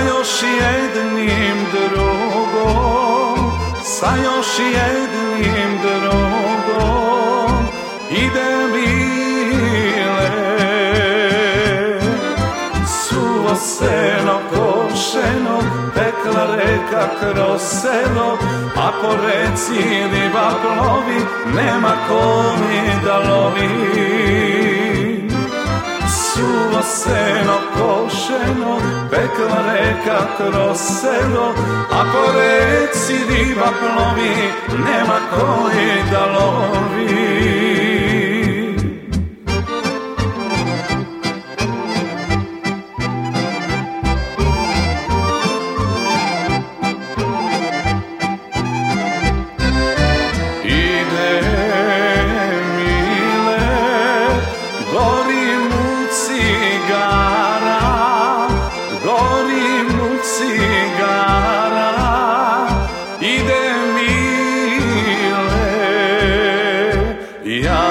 još jednim drugom, sa još jednim drugom ide mile. Suvo seno košeno, tekla reka kroz selo, a po reci riba plovi, nema ko mi da lovi. Suvo seno košeno, tekla reka kroz selo, a po reci riba plovi, nema ko je da lovi. Ja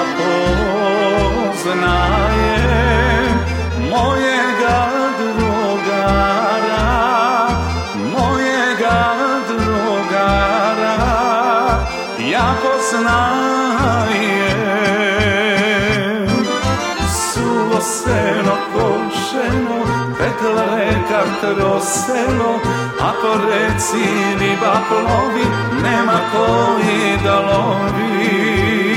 poznajem mojega drugara, mojega drugara, ja poznajem. Suvo seno košeno, tekla reka kroz selo, a po reci riba plovi, nema koji da lovi.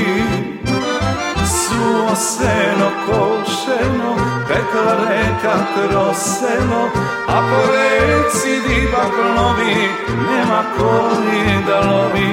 Suvo seno košeno, tekla reka kroz selo, a po reci riba plovi, nema koji da lovi.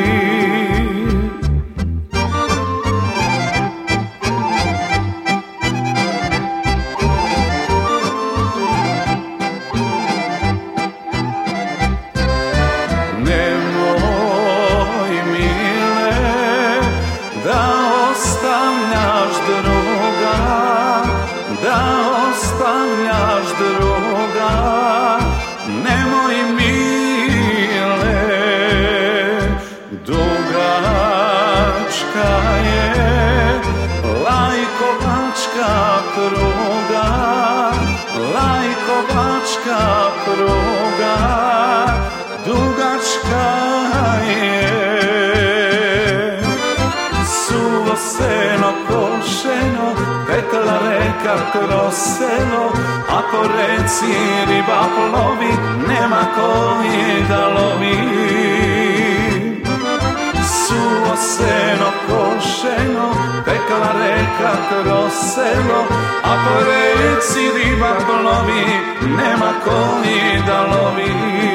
Nemoj mile da ostavljaš druga, da ostavljaš druga, nemoj mile. Dugačka je lajkovačka pruga, lajkovačka pruga, dugačka je. Suvo seno košeno, tekla reka kroz selo, a po reci riba plovi, nema koji da lovi. Suvo seno košeno, tekla reka kroz selo, a po reci riba plovi, nema koji da lovi.